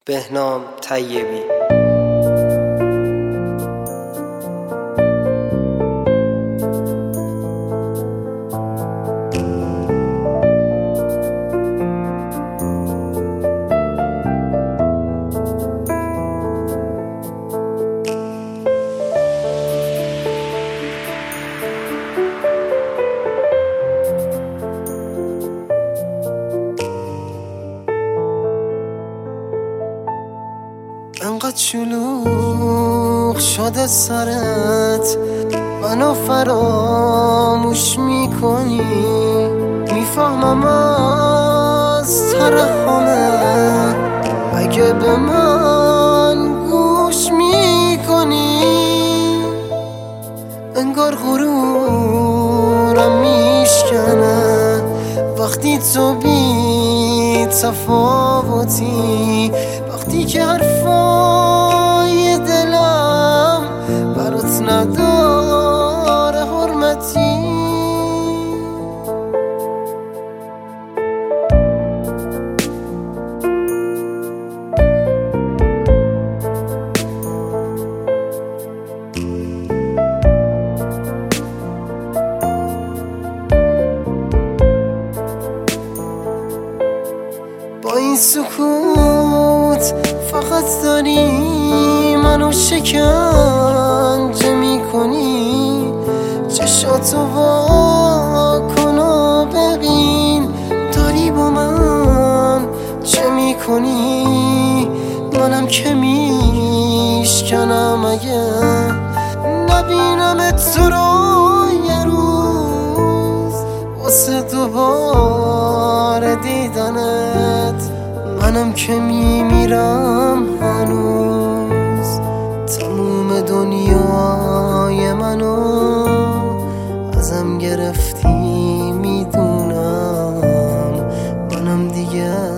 بهنام طیبی. انقدر شلوغ شده سرت، منو فراموش میکنی. میفهمم از ترحمه اگه به من گوش میکنی. انگار غرورم میشکنه وقتی تو بی تفاوتی، وقتی که حرفای دلم برات نداره حرمتی. با این سکوت فقط داری منو شکنجه میکنی. چشاتو وا کن و ببین داری با من چه میکنی. منم که میشکنم اگه نبینم تو رو یه روز واسه دوباره دیدنت. منم که میمیرم هنوز، تموم دنیای منو ازم گرفتی میدونم. منم دیگه